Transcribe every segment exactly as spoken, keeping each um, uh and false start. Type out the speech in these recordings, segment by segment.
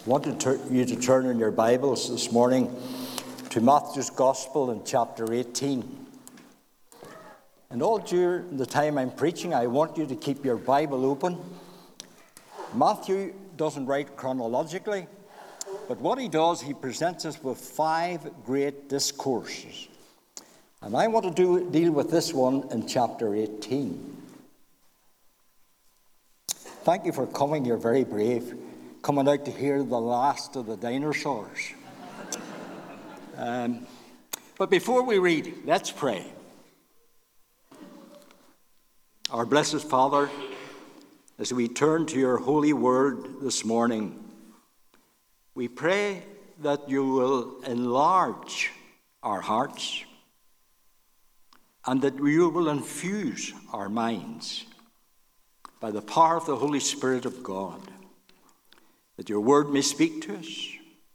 I want to tur- you to turn in your Bibles this morning to Matthew's Gospel in chapter eighteen. And all during the time I'm preaching, I want you to keep your Bible open. Matthew doesn't write chronologically, but what he does, he presents us with five great discourses. And I want to do, deal with this one in chapter eighteen. Thank you for coming. You're very brave. Coming out to hear the last of the dinosaurs. Um, but before we read, let's pray. Our blessed Father, as we turn to your holy word this morning, we pray that you will enlarge our hearts and that you will infuse our minds by the power of the Holy Spirit of God, that your word may speak to us.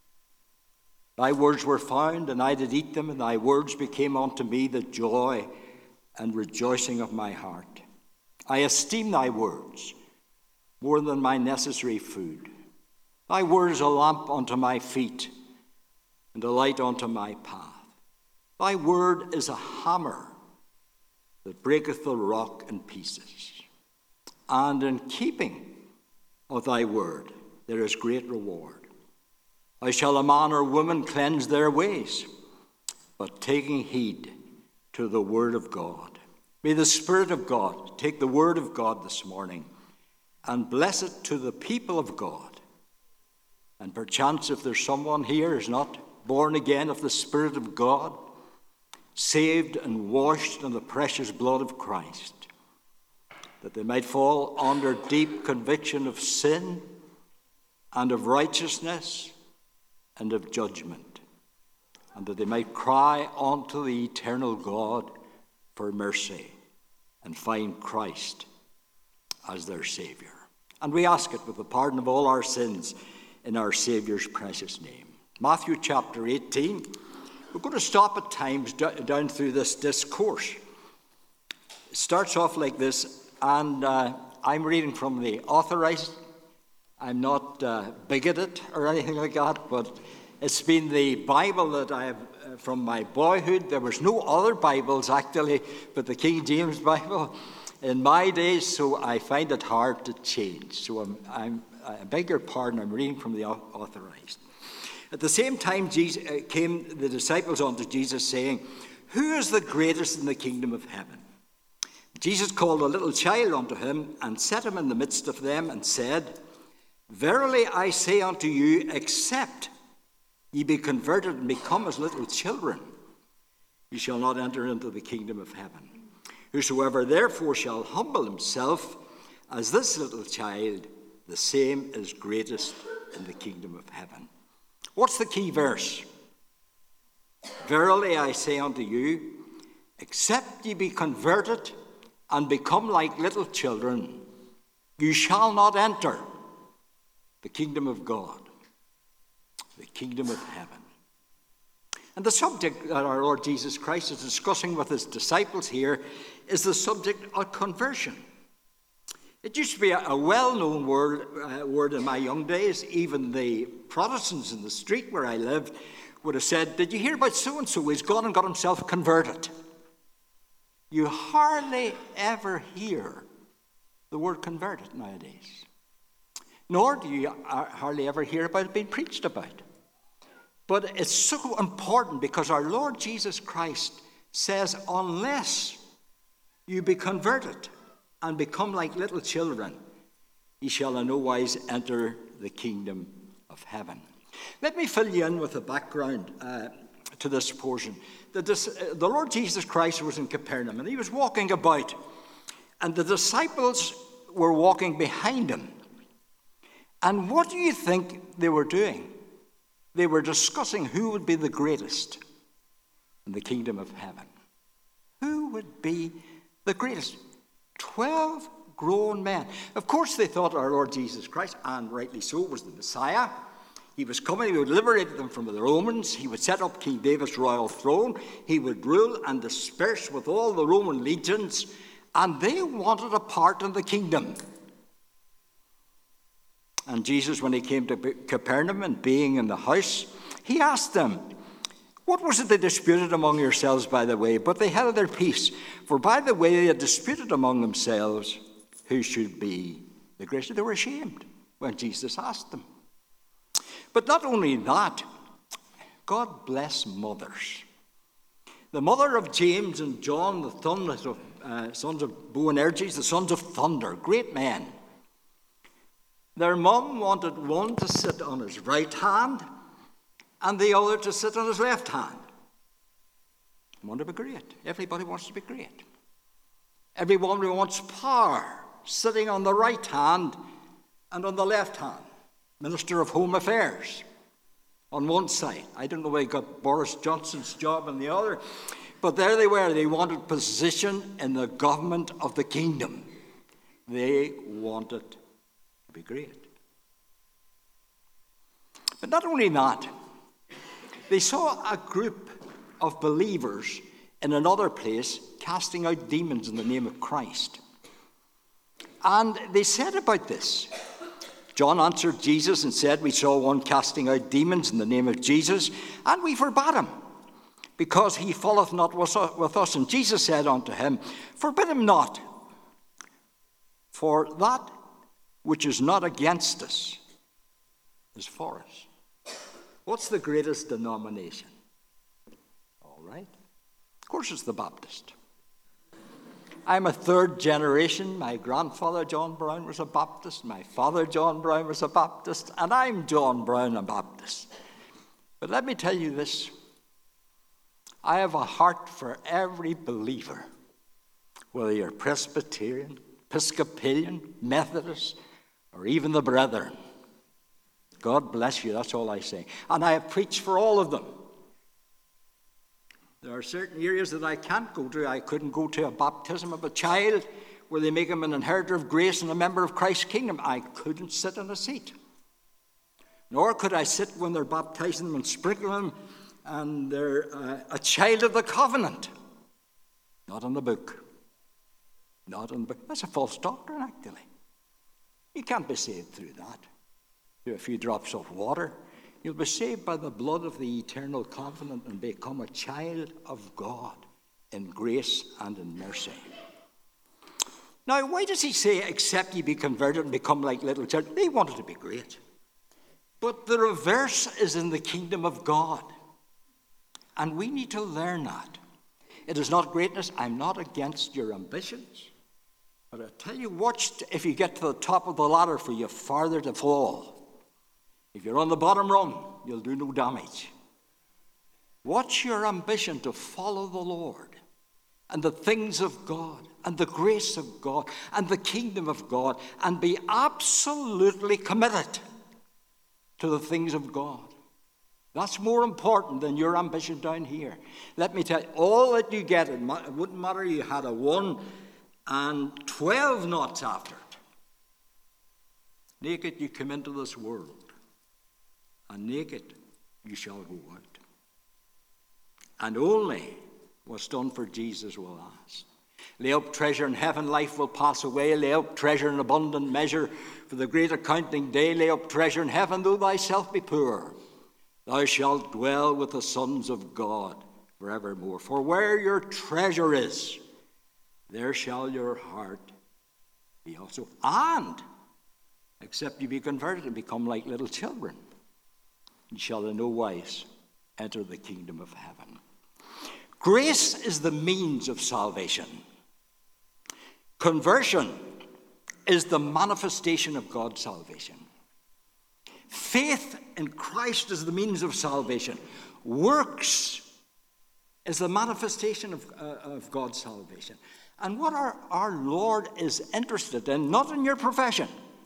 Thy words were found, and I did eat them, and thy words became unto me the joy and rejoicing of my heart. I esteem thy words more than my necessary food. Thy word is a lamp unto my feet, and a light unto my path. Thy word is a hammer that breaketh the rock in pieces. And in keeping of thy word, there is great reward. How shall a man or woman cleanse their ways? But taking heed to the word of God. May the Spirit of God take the word of God this morning and bless it to the people of God. And perchance if there's someone here who is not born again of the Spirit of God, saved and washed in the precious blood of Christ, that they might fall under deep conviction of sin and of righteousness and of judgment, and that they might cry unto the eternal God for mercy and find Christ as their Saviour. And we ask it with the pardon of all our sins in our Saviour's precious name. Matthew chapter eighteen. We're going to stop at times down through this discourse. It starts off like this, and uh, I'm reading from the Authorized. I'm not uh, bigoted or anything like that, but it's been the Bible that I have uh, from my boyhood. There was no other Bibles actually but the King James Bible in my days, so I find it hard to change. So I'm, I'm, I beg your pardon, I'm reading from the Authorized. At the same time Jesus, uh, came the disciples unto Jesus, saying, Who is the greatest in the kingdom of heaven? Jesus called a little child unto him, and set him in the midst of them, and said, Verily I say unto you, except ye be converted and become as little children, ye shall not enter into the kingdom of heaven. Whosoever therefore shall humble himself as this little child, the same is greatest in the kingdom of heaven. What's the key verse? Verily I say unto you, except ye be converted and become like little children, you shall not enter the kingdom of God, the kingdom of heaven. And the subject that our Lord Jesus Christ is discussing with his disciples here is the subject of conversion. It used to be a well-known word, uh, word in my young days. Even the Protestants in the street where I lived would have said, Did you hear about so-and-so? He's gone and got himself converted. You hardly ever hear the word converted nowadays. Nor do you hardly ever hear about it being preached about. But it's so important because our Lord Jesus Christ says, unless you be converted and become like little children, ye shall in no wise enter the kingdom of heaven. Let me fill you in with a background uh, to this portion. The, uh, the Lord Jesus Christ was in Capernaum, and he was walking about, and the disciples were walking behind him. And what do you think they were doing? They were discussing who would be the greatest in the kingdom of heaven. Who would be the greatest? Twelve grown men. Of course, they thought our Lord Jesus Christ, and rightly so, was the Messiah. He was coming, he would liberate them from the Romans. He would set up King David's royal throne. He would rule and disperse with all the Roman legions. And they wanted a part in the kingdom. And Jesus, when he came to Capernaum and being in the house, he asked them, "What was it they disputed among yourselves by the way?" But they held their peace. For by the way they had disputed among themselves who should be the greatest. They were ashamed when Jesus asked them. But not only that, God bless mothers. The mother of James and John, the sons of, uh, sons of Boanerges, the sons of thunder, great men. Their mum wanted one to sit on his right hand and the other to sit on his left hand. They want to be great. Everybody wants to be great. Everyone wants power, sitting on the right hand and on the left hand. Minister of Home Affairs on one side. I don't know why he got Boris Johnson's job on the other, but there they were. They wanted position in the government of the kingdom. They wanted to be great. But not only that, they saw a group of believers in another place casting out demons in the name of Christ. And they said about this, John answered Jesus and said, "We saw one casting out demons in the name of Jesus, and we forbade him, because he falleth not with us." And Jesus said unto him, "Forbid him not, for that which is not against us is for us." What's the greatest denomination? All right. Of course it's the Baptist. I'm a third generation. My grandfather, John Brown, was a Baptist. My father, John Brown, was a Baptist. And I'm John Brown, a Baptist. But let me tell you this. I have a heart for every believer, whether you're Presbyterian, Episcopalian, Methodist, or even the Brethren. God bless you, that's all I say. And I have preached for all of them. There are certain areas that I can't go to. I couldn't go to a baptism of a child where they make him an inheritor of grace and a member of Christ's kingdom. I couldn't sit in a seat. Nor could I sit when they're baptizing them and sprinkling them and they're uh, a child of the covenant. Not in the book. Not in the book. That's a false doctrine, actually. You can't be saved through that. Through a few drops of water. You'll be saved by the blood of the eternal covenant and become a child of God in grace and in mercy. Now, why does he say, except ye be converted and become like little children? They wanted to be great. But the reverse is in the kingdom of God. And we need to learn that. It is not greatness. I'm not against your ambitions. But I tell you, watch if you get to the top of the ladder, for you farther to fall. If you're on the bottom rung, you'll do no damage. Watch your ambition to follow the Lord and the things of God and the grace of God and the kingdom of God, and be absolutely committed to the things of God. That's more important than your ambition down here. Let me tell you, all that you get, it wouldn't matter you had a one and twelve knots after it. Naked you come into this world, and naked you shall go out. And only what's done for Jesus will last. Lay up treasure in heaven, life will pass away. Lay up treasure in abundant measure for the great accounting day. Lay up treasure in heaven, though thyself be poor. Thou shalt dwell with the sons of God forevermore. For where your treasure is, there shall your heart be also. And, except you be converted and become like little children, you shall in no wise enter the kingdom of heaven. Grace is the means of salvation. Conversion is the manifestation of God's salvation. Faith in Christ is the means of salvation. Works is the manifestation of, uh, of God's salvation. And what our, our Lord is interested in, not in your profession.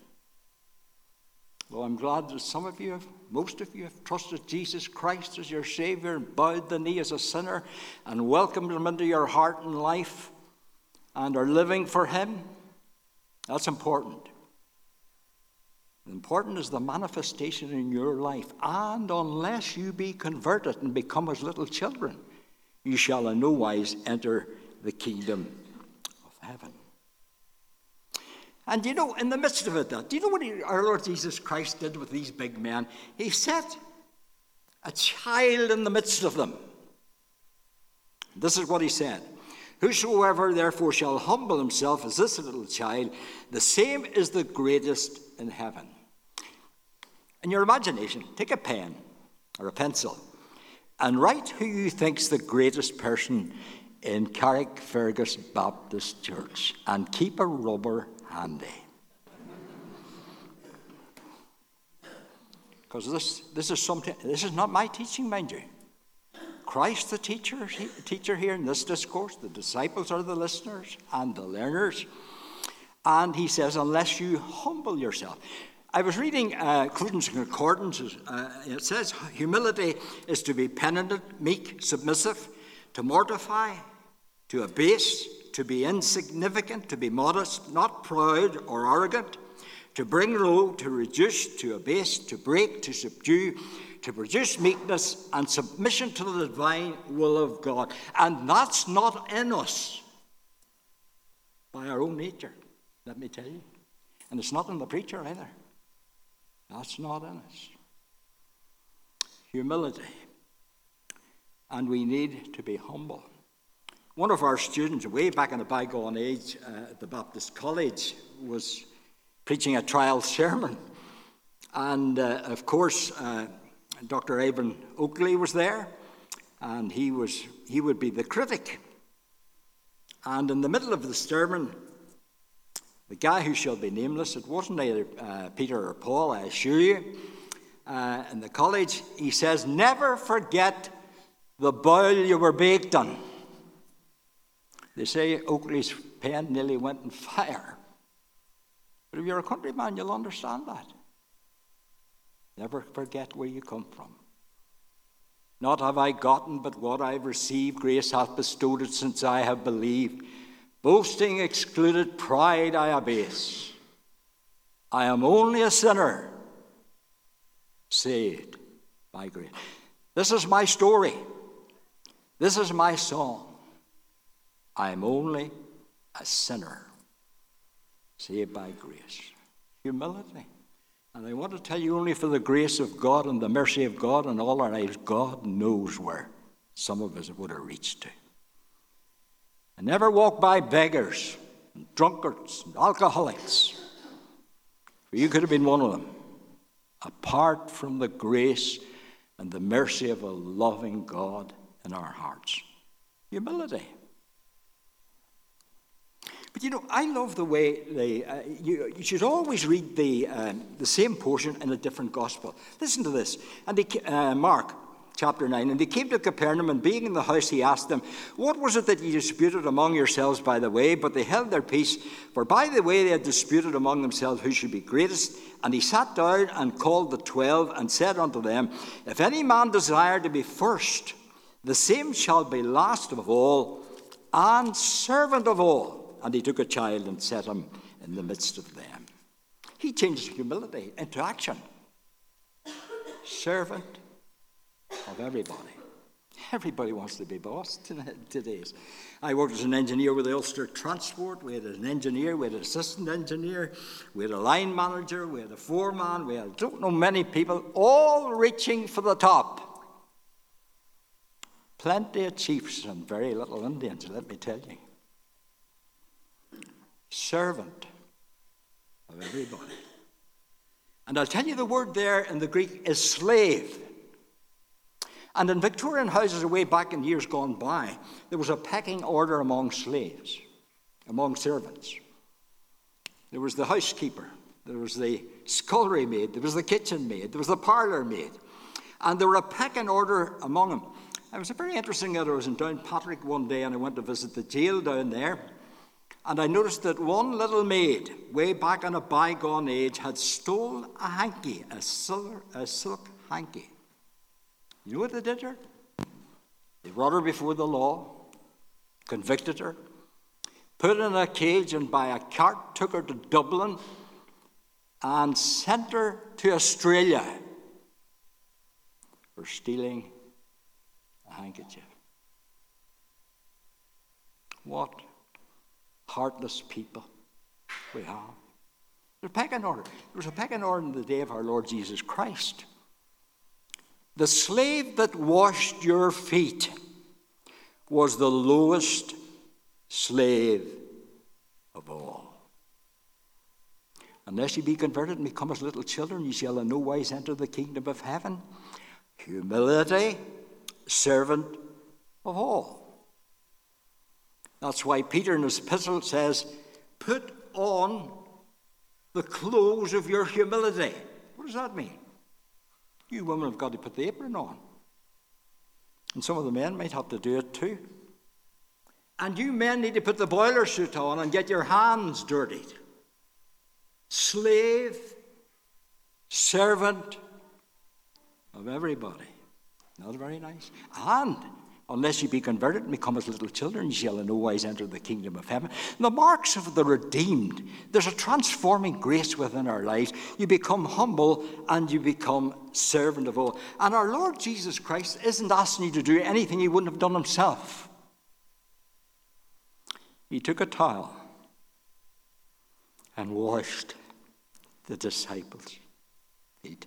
Well, I'm glad that some of you, have, most of you have trusted Jesus Christ as your Savior and bowed the knee as a sinner and welcomed him into your heart and life and are living for him. That's important. Important is the manifestation in your life. And unless you be converted and become as little children, you shall in no wise enter the kingdom of heaven. And you know, in the midst of it, that, do you know what he, our Lord Jesus Christ did with these big men? He set a child in the midst of them. This is what he said. Whosoever therefore shall humble himself as this little child, the same is the greatest in heaven. In your imagination, take a pen or a pencil and write who you think's the greatest person in Carrickfergus Baptist Church, and keep a rubber handy. Because this, this is something, this is not my teaching, mind you. Christ, the teacher, teacher here in this discourse, the disciples are the listeners and the learners. And he says, unless you humble yourself. I was reading uh, Cruden's Concordance. Uh, it says, humility is to be penitent, meek, submissive, to mortify, to abase, to be insignificant, to be modest, not proud or arrogant, to bring low, to reduce, to abase, to break, to subdue, to produce meekness and submission to the divine will of God. And that's not in us by our own nature, let me tell you. And it's not in the preacher either. That's not in us. Humility. And we need to be humble. One of our students, way back in the bygone age uh, at the Baptist College, was preaching a trial sermon. And, uh, of course, uh, Doctor Abram Oakley was there, and he was he would be the critic. And in the middle of the sermon, the guy who shall be nameless, it wasn't either uh, Peter or Paul, I assure you, uh, in the college, he says, never forget the bowl you were baked on. They say Oakley's pen nearly went in fire. But if you're a countryman, you'll understand that. Never forget where you come from. Not have I gotten, but what I've received, grace hath bestowed it since I have believed. Boasting excluded, pride I abase. I am only a sinner, saved by grace. This is my story. This is my song. I am only a sinner, saved by grace. Humility. And I want to tell you, only for the grace of God and the mercy of God and all our lives, God knows where some of us would have reached to. And never walk by beggars, and drunkards, and alcoholics. For you could have been one of them, apart from the grace and the mercy of a loving God in our hearts. Humility. But you know, I love the way they, uh, you, you should always read the, uh, the same portion in a different gospel. Listen to this. And they, uh, Mark chapter nine, and they came to Capernaum, and being in the house, he asked them, what was it that you disputed among yourselves by the way? But they held their peace, for by the way they had disputed among themselves who should be greatest. And he sat down and called the twelve, and said unto them, if any man desire to be first, the same shall be last of all, and servant of all. And he took a child and set him in the midst of them. He changed humility into action. Servant of everybody. Everybody wants to be boss today. I worked as an engineer with Ulster Transport. We had an engineer, we had an assistant engineer, we had a line manager, we had a foreman, we had, I don't know, many people, all reaching for the top. Plenty of chiefs and very little Indians, let me tell you. Servant of everybody. And I'll tell you, the word there in the Greek is slave. And in Victorian houses way back in years gone by, there was a pecking order among slaves, among servants. There was the housekeeper, there was the scullery maid, there was the kitchen maid, there was the parlour maid. And there were a pecking order among them. It was very interesting that I was in Downpatrick one day, and I went to visit the jail down there. And I noticed that one little maid, way back in a bygone age, had stolen a hanky, a, silver, a silk hanky. You know what they did to her? They brought her before the law, convicted her, put her in a cage, and by a cart took her to Dublin and sent her to Australia for stealing a handkerchief. What heartless people we have. There's a pecking order. There was a pecking order in the day of our Lord Jesus Christ. The slave that washed your feet was the lowest slave of all. Unless ye be converted and become as little children, ye shall in no wise enter the kingdom of heaven. Humility, servant of all. That's why Peter in his epistle says, put on the clothes of your humility. What does that mean? You women have got to put the apron on. And some of the men might have to do it too. And you men need to put the boiler suit on and get your hands dirtied. Slave, servant of everybody. Not very nice. And unless you be converted and become as little children, you shall in no wise enter the kingdom of heaven. And the marks of the redeemed. There's a transforming grace within our lives. You become humble and you become servant of all. And our Lord Jesus Christ isn't asking you to do anything he wouldn't have done himself. He took a towel and washed the disciples' feet.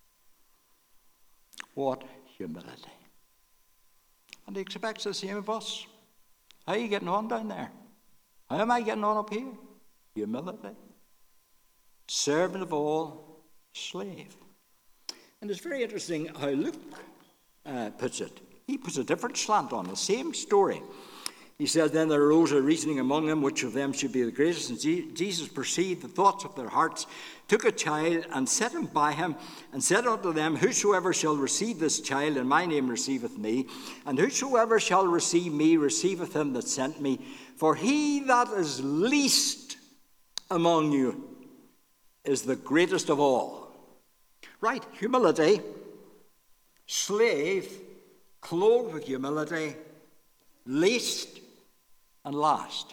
What humility. And he expects the same of us. How are you getting on down there? How am I getting on up here? Humility. Servant of all, slave. And it's very interesting how Luke uh, puts it. He puts a different slant on the same story. He says, then there arose a reasoning among them, which of them should be the greatest. And Jesus perceived the thoughts of their hearts, took a child, and set him by him, and said unto them, whosoever shall receive this child in my name receiveth me, and whosoever shall receive me receiveth him that sent me. For he that is least among you is the greatest of all. Right, humility, slave, clothed with humility, least and last.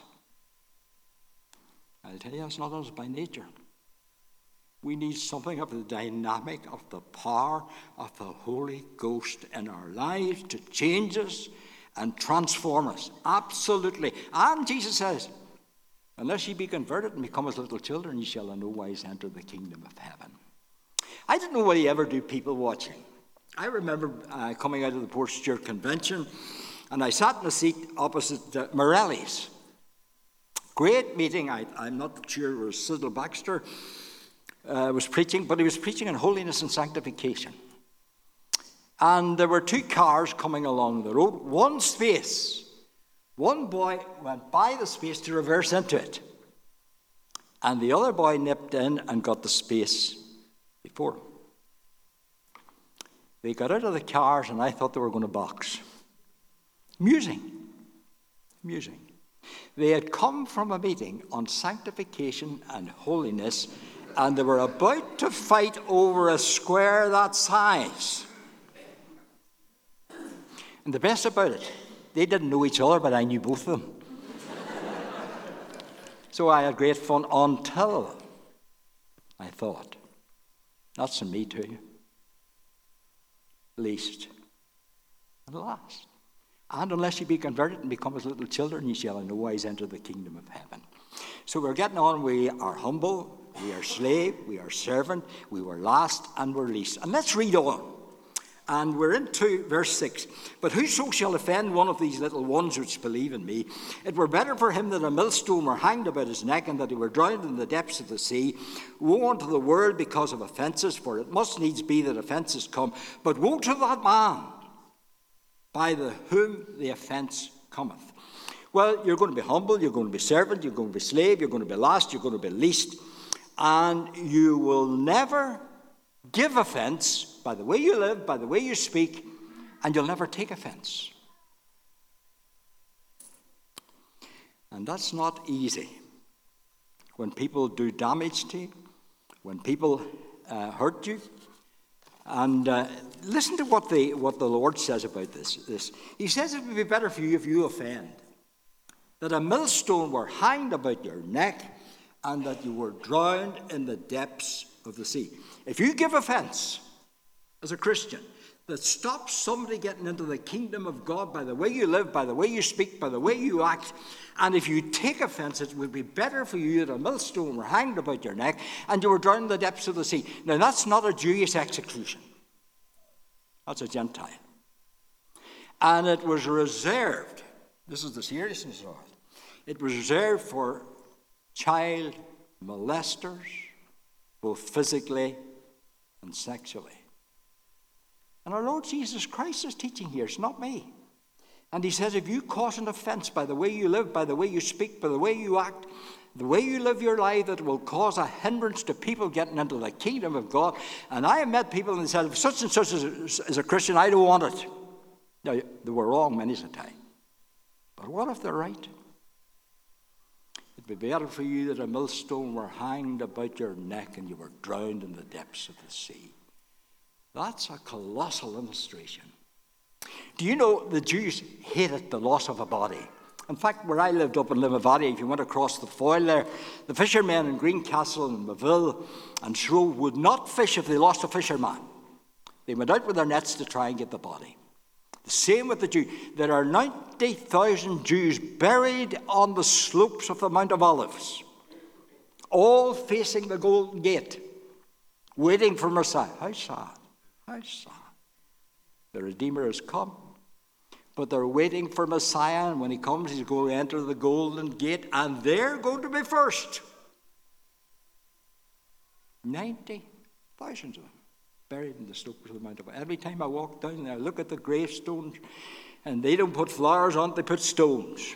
I'll tell you, it's not us by nature. We need something of the dynamic, of the power of the Holy Ghost in our lives to change us and transform us. Absolutely. And Jesus says, unless ye be converted and become as little children, ye shall in no wise enter the kingdom of heaven. I don't know whether you ever do people watching. I remember uh, coming out of the Port Stewart Convention, and I sat in a seat opposite uh, Morelli's. Great meeting. I, I'm not sure it was Siddle Baxter uh, was preaching, but he was preaching on holiness and sanctification. And there were two cars coming along the road. One space. One boy went by the space to reverse into it. And the other boy nipped in and got the space before him. They got out of the cars, and I thought they were going to box. Amusing. Amusing. They had come from a meeting on sanctification and holiness, and they were about to fight over a square that size. And the best about it, they didn't know each other, but I knew both of them. So I had great fun until I thought, that's in me too. Least and last. And unless you be converted and become as little children, ye shall in no wise enter the kingdom of heaven. So we're getting on. We are humble, we are slave, we are servant, we were last, and we're least. And let's read on. And we're into verse six. But whoso shall offend one of these little ones which believe in me, it were better for him that a millstone were hanged about his neck, and that he were drowned in the depths of the sea. Woe unto the world because of offences, for it must needs be that offences come. But woe to that man by the whom the offence cometh. Well, you're going to be humble, you're going to be servant, you're going to be slave, you're going to be last, you're going to be least, and you will never give offence by the way you live, by the way you speak, and you'll never take offence. And that's not easy. When people do damage to you, when people uh, hurt you, and uh, listen to what the what the Lord says about this, this. He says it would be better for you if you offend, that a millstone were hanged about your neck, and that you were drowned in the depths of the sea. If you give offense as a Christian, that stops somebody getting into the kingdom of God by the way you live, by the way you speak, by the way you act. And if you take offense, it would be better for you that a millstone were hanged about your neck and you were drowned in the depths of the sea. Now, that's not a Jewish execution. That's a Gentile. And it was reserved, this is the seriousness of it, it was reserved for child molesters, both physically and sexually. And our Lord Jesus Christ is teaching here, it's not me. And he says, if you cause an offense by the way you live, by the way you speak, by the way you act, the way you live your life, that will cause a hindrance to people getting into the kingdom of God. And I have met people and they said, if such and such is, is a Christian, I don't want it. Now, they were wrong many a time. But what if they're right? It'd be better for you that a millstone were hanged about your neck and you were drowned in the depths of the sea. That's a colossal illustration. Do you know the Jews hated the loss of a body? In fact, where I lived up in Limavady, if you went across the Foyle there, the fishermen in Greencastle and Maville and Shrove would not fish if they lost a fisherman. They went out with their nets to try and get the body. The same with the Jews. There are ninety thousand Jews buried on the slopes of the Mount of Olives, all facing the Golden Gate, waiting for Messiah. How sad. How sad. The Redeemer has come, but they're waiting for Messiah, and when he comes, he's going to enter the Golden Gate, and they're going to be first. ninety thousand of them buried in the slopes of the Mount of Olives. Every time I walk down there, I look at the gravestones, and they don't put flowers on it, they put stones.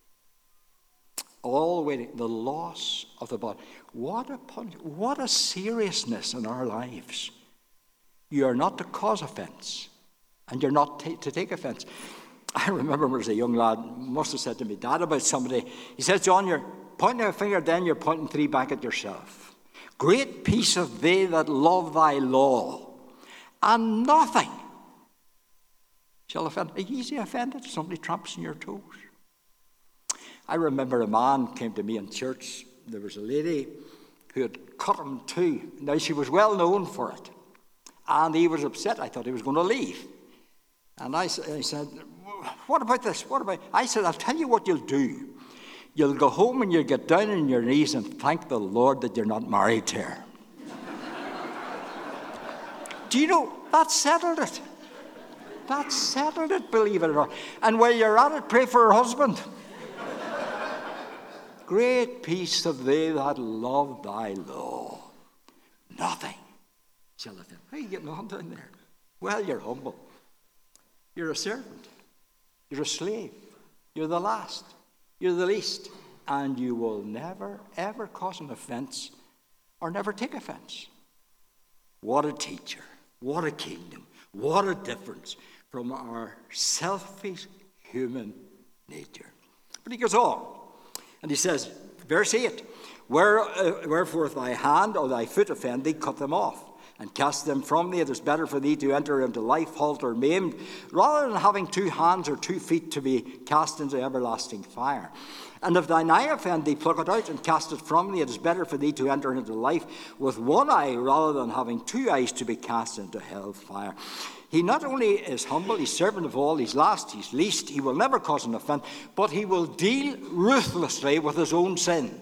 All waiting. The loss of the body. What a punishment. What a seriousness in our lives. You are not to cause offense, and you're not t- to take offense. I remember when I was a young lad, must have said to me, Dad, about somebody, he said, John, you're pointing a finger, then you're pointing three back at yourself. Great peace of they that love thy law, and nothing shall offend. Are you easily offended if somebody tramps on your toes? I remember a man came to me in church. There was a lady who had cut him too. Now, she was well known for it. And he was upset. I thought he was going to leave. And I, I said, what about this? What about? I said, I'll tell you what you'll do. You'll go home and you'll get down on your knees and thank the Lord that you're not married to her. Do you know, that settled it. That settled it, believe it or not. And while you're at it, pray for her husband. Great peace of they that love thy law. Nothing shall offend. How are you getting on down there? Well, you're humble. You're a servant. You're a slave. You're the last. You're the least. And you will never, ever cause an offense or never take offense. What a teacher. What a kingdom. What a difference from our selfish human nature. But he goes on. And he says, verse eight, Where, uh, Wherefore if thy hand or thy foot offend thee, cut them off, and cast them from thee. It is better for thee to enter into life halt or maimed, rather than having two hands or two feet to be cast into everlasting fire. And if thine eye offend thee, pluck it out and cast it from thee. It is better for thee to enter into life with one eye, rather than having two eyes to be cast into hell fire. He not only is humble, he's servant of all, he's last, he's least, he will never cause an offense, but he will deal ruthlessly with his own sin.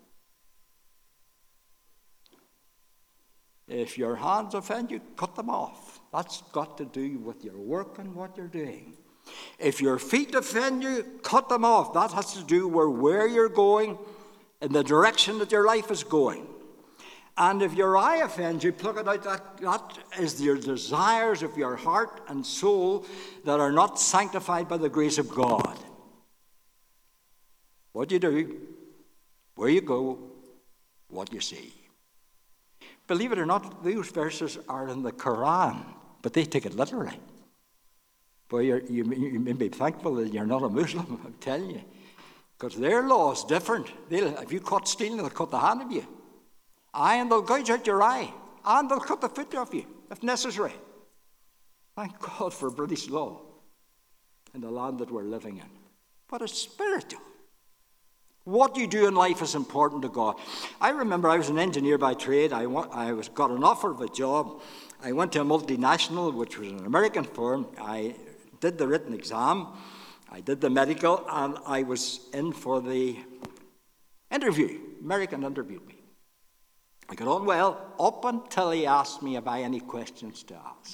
If your hands offend you, cut them off. That's got to do with your work and what you're doing. If your feet offend you, cut them off. That has to do with where you're going and the direction that your life is going. And if your eye offends you, pluck it out. That, that is your desires of your heart and soul that are not sanctified by the grace of God. What you do, where you go, what you see. Believe it or not, those verses are in the Quran, but they take it literally. Boy, you're, you, you may be thankful that you're not a Muslim, I'm telling you. Because their law is different. They'll, if you caught stealing, they'll cut the hand of you. Aye, and they'll gouge out your eye. And they'll cut the foot off you, if necessary. Thank God for British law in the land that we're living in. But it's spiritual. What you do in life is important to God. I remember I was an engineer by trade. I, wa- I was, got an offer of a job. I went to a multinational, which was an American firm. I did the written exam. I did the medical, and I was in for the interview. American interviewed me. I got on well up until he asked me if I had any questions to ask.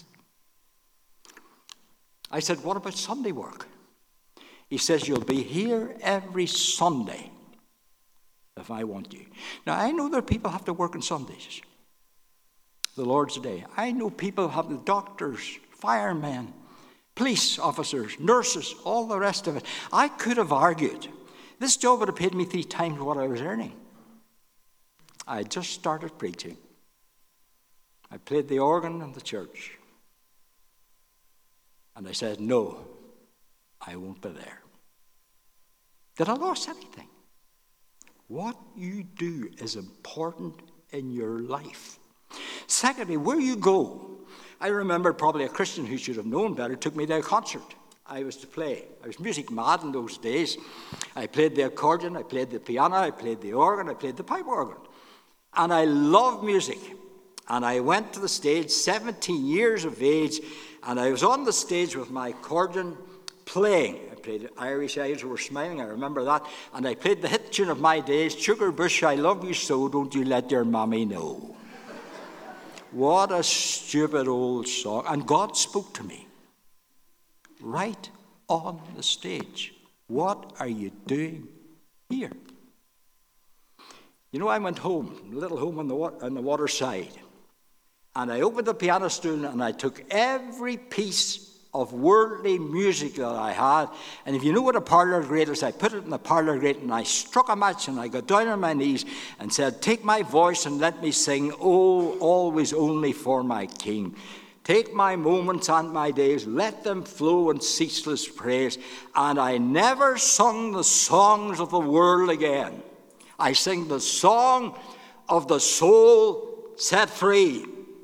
I said, what about Sunday work? He says, you'll be here every Sunday if I want you. Now, I know there are people who have to work on Sundays, the Lord's Day. I know people have the doctors, firemen, police officers, nurses, all the rest of it. I could have argued. This job would have paid me three times what I was earning. I had just started preaching. I played the organ in the church. And I said, no, I won't be there. Did I lose anything? What you do is important in your life. Secondly, where you go. I remember probably a Christian who should have known better took me to a concert. I was to play. I was music mad in those days. I played the accordion, I played the piano, I played the organ, I played the pipe organ. And I love music. And I went to the stage, seventeen years of age, and I was on the stage with my accordion playing. I played Irish Eyes Were Smiling, I remember that. And I played the hit tune of my days, Sugar Bush, I Love You So, Don't You Let Your Mommy Know. What a stupid old song. And God spoke to me right on the stage. What are you doing here? You know, I went home, a little home on the, wa- on the water side. And I opened the piano stool and I took every piece of worldly music that I had. And if you know what a parlour grate is, I put it in the parlour grate and I struck a match and I got down on my knees and said, take my voice and let me sing, oh, always only for my King. Take my moments and my days, let them flow in ceaseless praise. And I never sung the songs of the world again. I sing the song of the soul set free.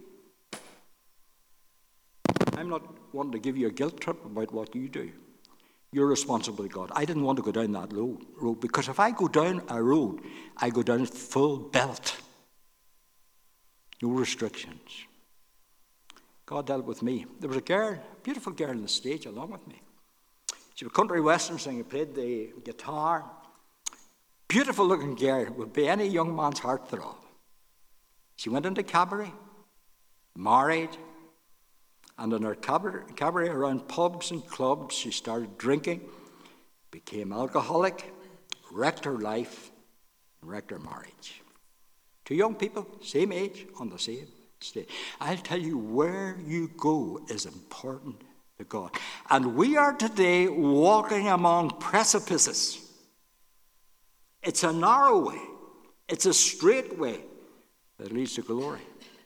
I'm not wanting to give you a guilt trip about what you do. You're responsible to God. I didn't want to go down that road because if I go down a road, I go down full belt. No restrictions. God dealt with me. There was a girl, a beautiful girl on the stage along with me. She was a country western singer, played the guitar. Beautiful looking girl, would be any young man's heartthrob. She went into cabaret, married, and in her cabaret, cabaret around pubs and clubs, she started drinking, became alcoholic, wrecked her life, and wrecked her marriage. Two young people, same age, on the same stage. I'll tell you, where you go is important to God. And we are today walking among precipices. It's a narrow way. It's a straight way that leads to glory.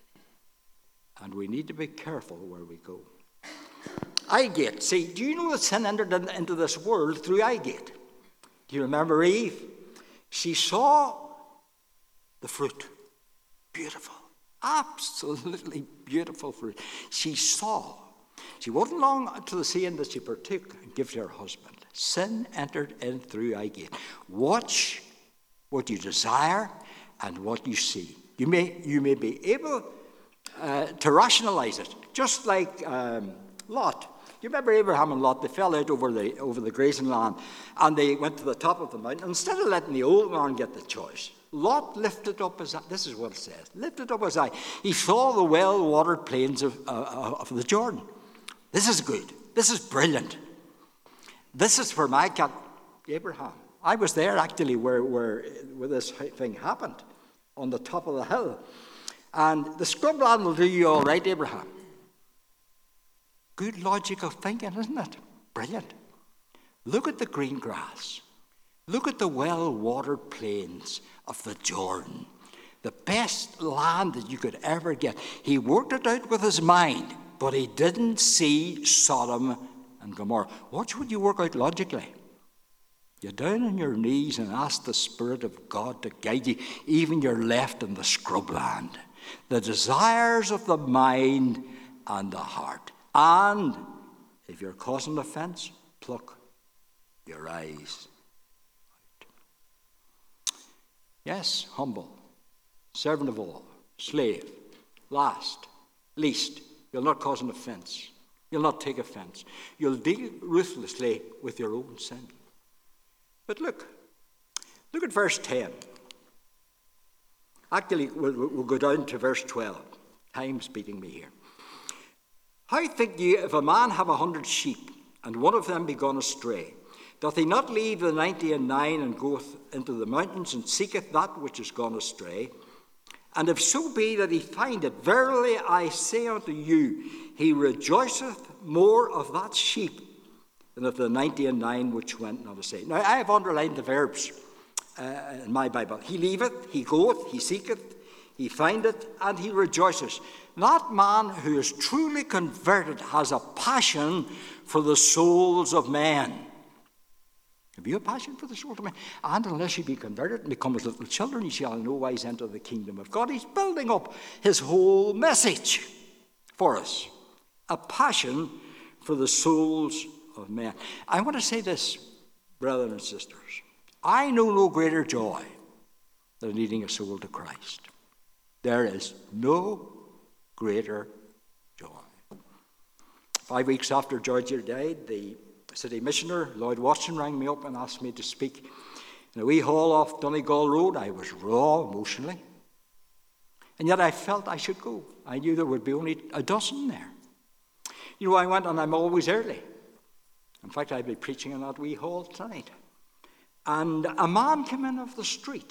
And we need to be careful where we go. Eye gate. See, do you know that sin entered into this world through eye gate? Do you remember Eve? She saw the fruit. Beautiful. Absolutely beautiful fruit. She saw. She wasn't long to the seeing that she partook and gave to her husband. Sin entered in through eye gate. Watch what you desire and what you see. You may, you may be able uh, to rationalize it, just like um, Lot. You remember Abraham and Lot? They fell out over the over the grazing land, and they went to the top of the mountain. Instead of letting the old man get the choice, Lot lifted up his eye. This is what it says. Lifted up his eye. He saw the well-watered plains of, uh, of the Jordan. This is good. This is brilliant. This is where my cat, Abraham. I was there actually where, where, where this thing happened, on the top of the hill. And the scrubland will do you all right, Abraham. Good logical thinking, isn't it? Brilliant. Look at the green grass. Look at the well-watered plains of the Jordan. The best land that you could ever get. He worked it out with his mind, but he didn't see Sodom and Gomorrah. Watch what you work out logically. You're down on your knees and ask the Spirit of God to guide you, even you're left in the scrubland. The desires of the mind and the heart. And if you're causing offense, pluck your eyes out. Yes, humble, servant of all, slave, last, least. You'll not cause an offense. You'll not take offense. You'll deal ruthlessly with your own sin. But look, look at verse ten. Actually, we'll, we'll go down to verse twelve. Time's beating me here. How think ye, if a man have a hundred sheep, and one of them be gone astray, doth he not leave the ninety and nine, and goeth into the mountains, and seeketh that which is gone astray? And if so be that he find it, verily I say unto you, he rejoiceth more of that sheep than of the ninety and nine which went not astray. Now, I have underlined the verbs uh, in my Bible. He leaveth, he goeth, he seeketh, he findeth, and he rejoices. That man who is truly converted has a passion for the souls of men. Have you a passion for the souls of men? And unless you be converted and become as little children, you shall in no wise enter the kingdom of God. He's building up his whole message for us. A passion for the souls of men. I want to say this, brothers and sisters. I know no greater joy than leading a soul to Christ. There is no greater joy. Five weeks after Georgia died, the city missioner, Lloyd Watson, rang me up and asked me to speak in a wee hall off Donegal Road. I was raw emotionally. And yet I felt I should go. I knew there would be only a dozen there. You know, I went, and I'm always early. In fact, I'll be preaching in that wee hall tonight. And a man came in off the street.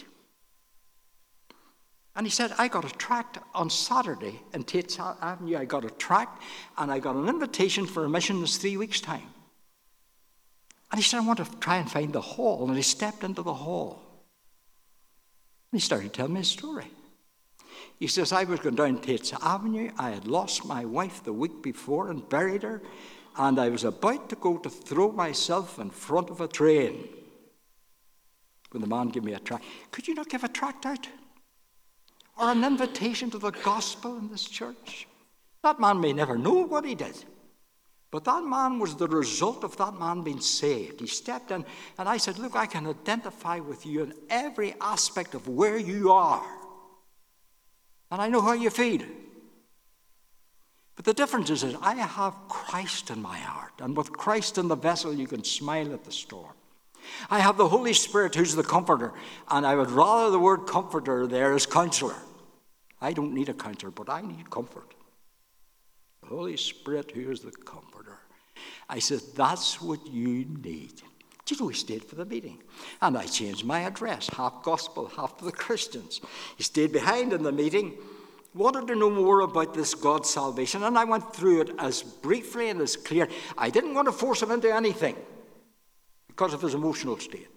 And he said, I got a tract on Saturday in Tate's Avenue. I got a tract, and I got an invitation for a mission in three weeks' time. And he said, I want to try and find the hall. And he stepped into the hall. And he started telling me his story. He says, I was going down Tate's Avenue. I had lost my wife the week before and buried her. And I was about to go to throw myself in front of a train when the man gave me a tract. Could you not give a tract out? Or an invitation to the gospel in this church? That man may never know what he did. But that man was the result of that man being saved. He stepped in, and I said, look, I can identify with you in every aspect of where you are. And I know how you feel. But the difference is that I have Christ in my heart. And with Christ in the vessel, you can smile at the storm. I have the Holy Spirit who's the comforter. And I would rather the word comforter there as counselor. I don't need a counselor, but I need comfort. The Holy Spirit who is the comforter. I said, that's what you need. Do you know, he stayed for the meeting. And I changed my address, half gospel, half to the Christians. He stayed behind in the meeting, wanted to know more about this God's salvation, and I went through it as briefly and as clear. I didn't want to force him into anything because of his emotional state.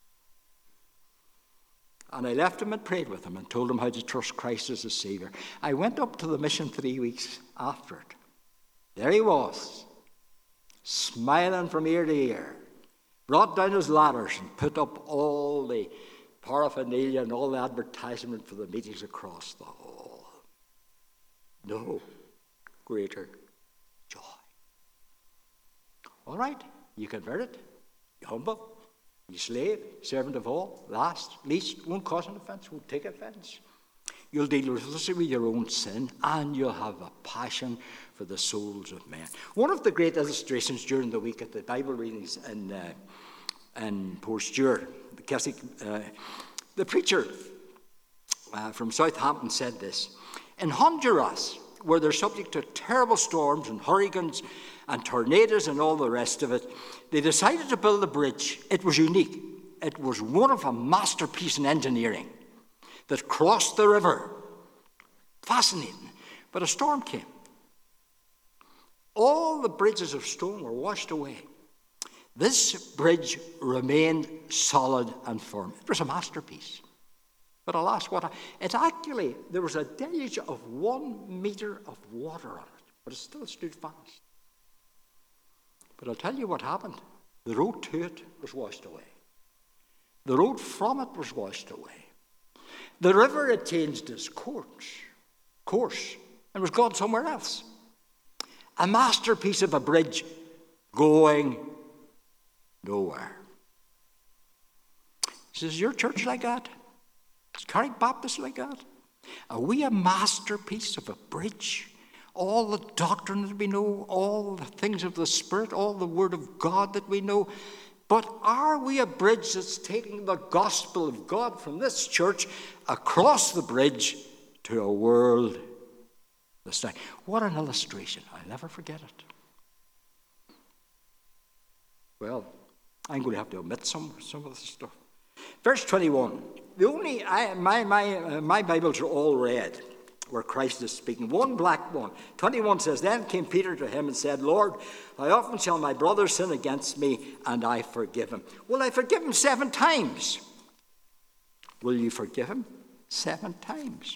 And I left him and prayed with him and told him how to trust Christ as a Savior. I went up to the mission three weeks after it. There he was, smiling from ear to ear, brought down his ladders and put up all the paraphernalia and all the advertisement for the meetings across the hall. No greater joy. All right, you converted, you humble, you slave, servant of all, last, least, won't cause an offense, won't take offense. You'll deal ruthlessly with your own sin, and you'll have a passion for the souls of men. One of the great illustrations during the week at the Bible readings in, uh, in Port Stewart, the, Keswick, uh, the preacher uh, from Southampton said this. In Honduras, where they're subject to terrible storms and hurricanes and tornadoes and all the rest of it, they decided to build a bridge. It was unique. It was one of a masterpiece in engineering that crossed the river. Fascinating. But a storm came. All the bridges of stone were washed away. This bridge remained solid and firm. It was a masterpiece. But alas, what? A, it actually, there was a deluge of one meter of water on it, but it still stood fast. But I'll tell you what happened. The road to it was washed away. The road from it was washed away. The river had changed its course, course and was gone somewhere else. A masterpiece of a bridge going nowhere. He says, your church like that? Is Carrick Baptist like that? Are we a masterpiece of a bridge? All the doctrine that we know, all the things of the Spirit, all the Word of God that we know. But are we a bridge that's taking the gospel of God from this church across the bridge to a world this day? What an illustration. I'll never forget it. Well, I'm going to have to omit some, some of this stuff. Verse twenty-one. The only, I, my, my, uh, my Bibles are all red, where Christ is speaking. One black one. twenty-one says, Then came Peter to him and said, Lord, how often shall my brother sin against me, and I forgive him? Will I forgive him seven times? Will you forgive him seven times?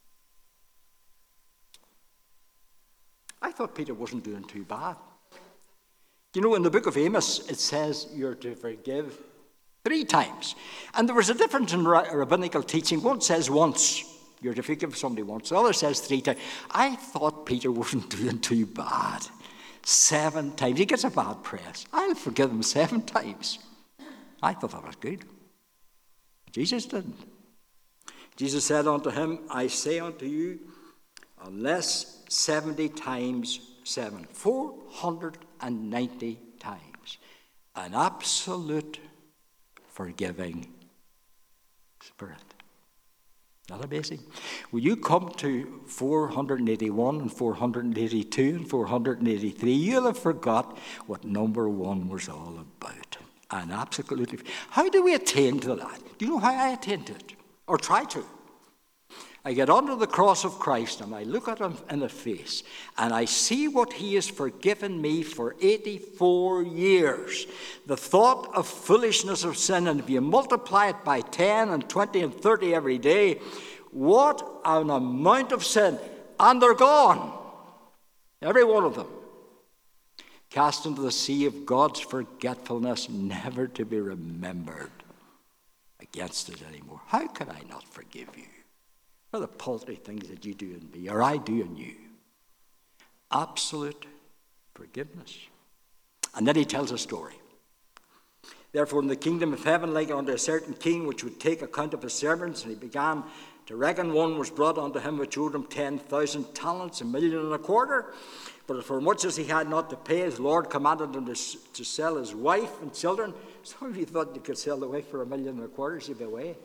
I thought Peter wasn't doing too bad. You know, in the book of Amos, it says you're to forgive three times. And there was a difference in rabbinical teaching. One says once. You're to forgive somebody once. The other says three times. I thought Peter wasn't doing too bad. Seven times. He gets a bad press. I'll forgive him seven times. I thought that was good. Jesus didn't. Jesus said unto him, I say unto you, unless seventy times seven, four hundred ninety times, an absolute forgiving Spirit. Not amazing? Will you come to four hundred eighty-one and four hundred eighty-two and four hundred eighty-three? You'll have forgot what number one was all about. And absolutely. How do we attain to that? Do you know how I attain to it? Or try to? I get under the cross of Christ and I look at him in the face and I see what he has forgiven me for eighty-four years. The thought of foolishness of sin, and if you multiply it by ten and twenty and thirty every day, what an amount of sin. And they're gone. Every one of them. Cast into the sea of God's forgetfulness, never to be remembered against it anymore. How could I not forgive you for the paltry things that you do in me, or I do in you? Absolute forgiveness. And then he tells a story. Therefore, in the kingdom of heaven, like unto a certain king which would take account of his servants, and he began to reckon, one was brought unto him which owed him ten thousand talents, a million and a quarter. But for much as he had not to pay, his Lord commanded him to, to sell his wife and children. Some of you thought you could sell the wife for a million and a quarter, she'd be away.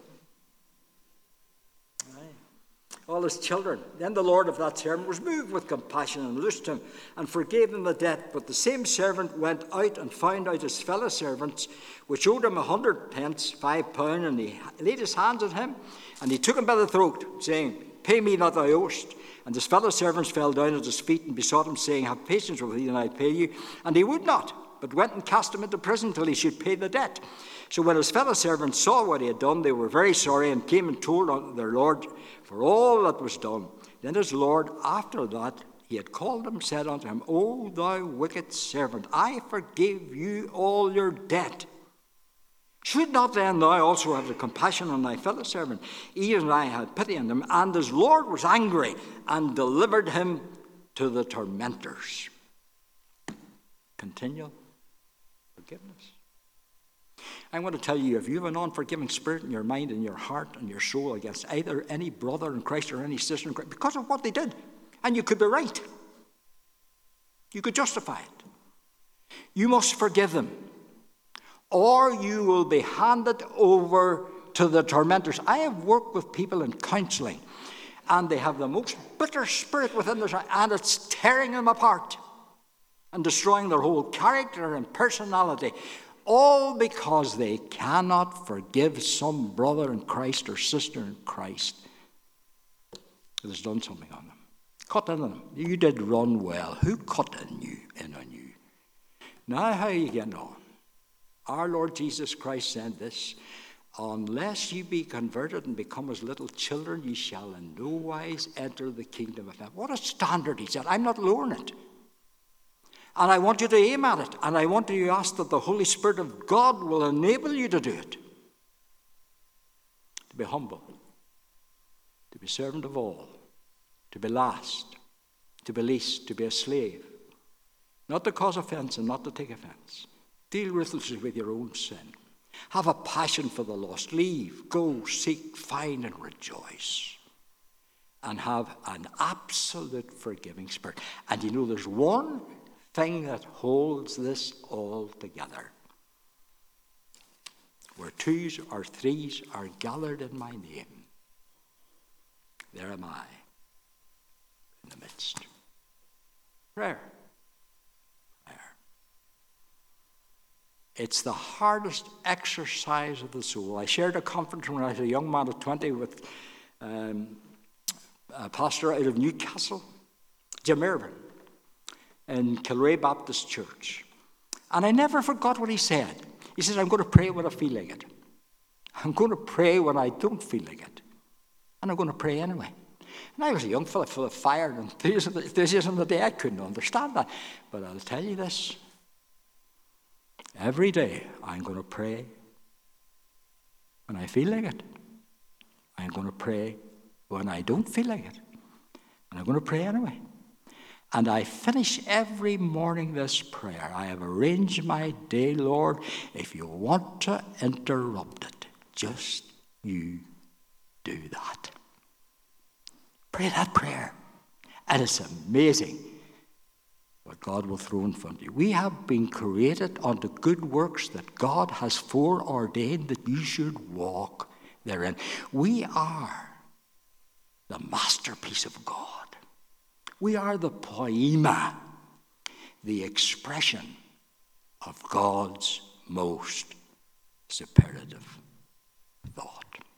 All his children. Then the Lord of that servant was moved with compassion and loosed him and forgave him the debt. But the same servant went out and found out his fellow servants, which owed him a hundred pence, five pound, and he laid his hands on him, and he took him by the throat, saying, Pay me that thou owest. And his fellow servants fell down at his feet and besought him, saying, Have patience with thee, and I'll pay you. And he would not, but went and cast him into prison till he should pay the debt. So when his fellow servants saw what he had done, they were very sorry, and came and told unto their Lord for all that was done. Then his Lord, after that he had called him, said unto him, O thou wicked servant, I forgive you all your debt. Should not then thou also have the compassion on thy fellow servant, even as I had pity on him? And his Lord was angry, and delivered him to the tormentors. Continual forgiveness. I want to tell you, if you have an unforgiving spirit in your mind and your heart and your soul against either any brother in Christ or any sister in Christ, because of what they did, and you could be right, you could justify it, you must forgive them, or you will be handed over to the tormentors. I have worked with people in counselling, and they have the most bitter spirit within their, and it's tearing them apart and destroying their whole character and personality, all because they cannot forgive some brother in Christ or sister in Christ that has done something on them. Cut in on them. You did run well. Who cut in you in on you? Now how are you getting on? Our Lord Jesus Christ said this, unless you be converted and become as little children, you shall in no wise enter the kingdom of heaven. What a standard, he said. I'm not lowering it. And I want you to aim at it. And I want you to ask that the Holy Spirit of God will enable you to do it. To be humble. To be servant of all. To be last. To be least. To be a slave. Not to cause offense and not to take offense. Deal ruthlessly with your own sin. Have a passion for the lost. Leave, go, seek, find, and rejoice. And have an absolute forgiving spirit. And you know, there's one thing that holds this all together. Where twos or threes are gathered in my name, there am I in the midst. Prayer. Prayer. It's the hardest exercise of the soul. I shared a conference when I was a young man at twenty with um, a pastor out of Newcastle, Jim Irvin, in Kilray Baptist Church. And I never forgot what he said. He says, I'm going to pray when I feel like it. I'm going to pray when I don't feel like it. And I'm going to pray anyway. And I was a young fella full of fire and enthusiasm, enthusiasm the day I couldn't understand that. But I'll tell you this. Every day I'm going to pray when I feel like it. I'm going to pray when I don't feel like it. And I'm going to pray anyway. And I finish every morning this prayer. I have arranged my day, Lord. If you want to interrupt it, just you do that. Pray that prayer. And it's amazing what God will throw in front of you. We have been created unto good works that God has foreordained that you should walk therein. We are the masterpiece of God. We are the poema, the expression of God's most superlative thought.